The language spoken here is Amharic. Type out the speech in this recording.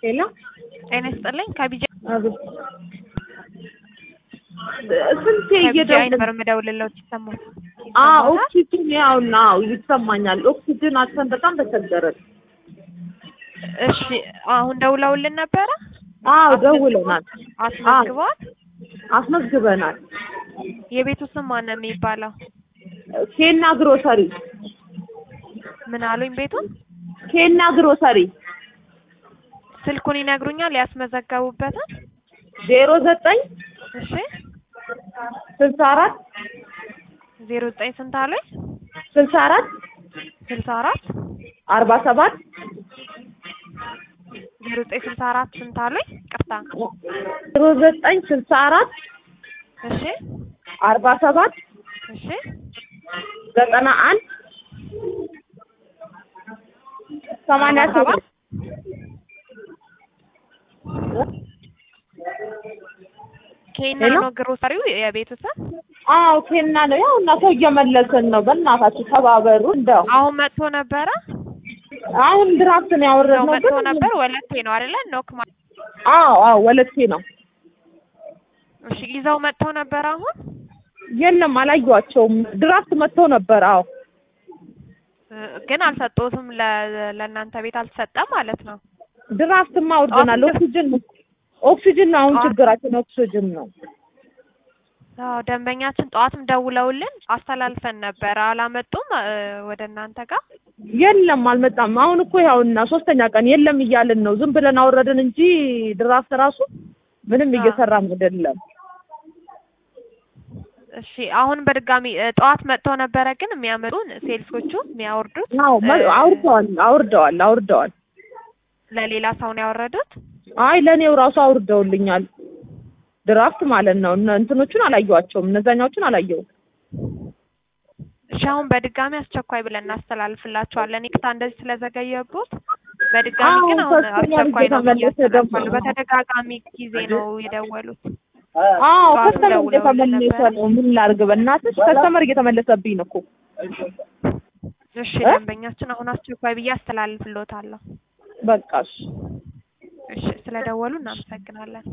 ሄሎ ጤና ይስጥልኝ ከቢጃ ስንቴ እየደወልን ነበር የምደውልልዎት ይሰማል? ኦክሲጅን ያውና ይሰማኛል። ኦክሲጅን አጥተን በጣም ተቸገረን። እሺ አሁን ደውለውልን ነበረ? ደውለናል። አስመዝግበናል። የቤቱ ስም ማን ነው የሚባለው? ኬና ግሮሰሪ። ምን አሉኝ ቤቱን? ኬና ግሮሰሪ። ስልኩን ይነግሩኛል ያስመዘገቡበትን? 09 እሺ 64 09 ስንት አሉኝ? 64 47 0964 ስንት አሉኝ? ቅርታ 0964 እሺ 47 እሺ 91 87 ኬና ነው ግሮሰሪው የቤቱ ስም? ኬና ነው። ያው እና ሰው እየመለስን ነው። በእናታችሁ ተባበሩ። እንደው አሁን መጥቶ ነበረ? አሁን ድራፍት ነው ያወረድነው። መጥቶ ነበር። ወለቴ ነው አይደለ? ኖክ ወለቴ ነው። እሺ ይዘው መጥቶ ነበር። አሁን የለም አላየኋቸውም። ድራፍት መጥቶ ነበር። ግን አልሰጡትም። ለእናንተ ቤት አልተሰጠም ማለት ነው? ድራፍትማ አውርደናል። ኦክሲጅን ነው አሁን ችግራችን፣ ኦክሲጅን ነው። ደንበኛችን ጠዋትም ደውለውልን አስተላልፈን ነበር። አላመጡም ወደ እናንተ ጋር? የለም አልመጣም። አሁን እኮ ያውና ሶስተኛ ቀን የለም እያልን ነው። ዝም ብለን አወረድን እንጂ ድራፍት ራሱ ምንም እየሰራን አይደለም። እሺ አሁን በድጋሚ ጠዋት መጥተው ነበረ ግን የሚያመጡን ሴልሶቹ የሚያወርዱት? አውርደዋል። ለሌላ ሰው ነው ያወረዱት? አይ ለኔው ራሱ አውርደውልኛል። ድራፍት ማለት ነው። እንትኖቹን አላየኋቸውም። እነዛኛዎቹን አላየሁም። እሺ አሁን በድጋሚ አስቸኳይ ብለን እናስተላልፍላችኋለን። ይቅርታ እንደዚህ ስለዘገየቦት። በድጋሚ ግን አሁን አስቸኳይ ነው ብያለሁ። በተደጋጋሚ ጊዜ ነው የደወሉት። ከስተመር እየተመለሰ ነው። ምን ላድርግ በእናትሽ? ከስተመር እየተመለሰብኝ ነው እኮ። እሺ ደንበኛችን አሁን አስቸኳይ ብዬ አስተላልፍልዎታለሁ። በቃ እሺ። ስለደወሉ እናመሰግናለን።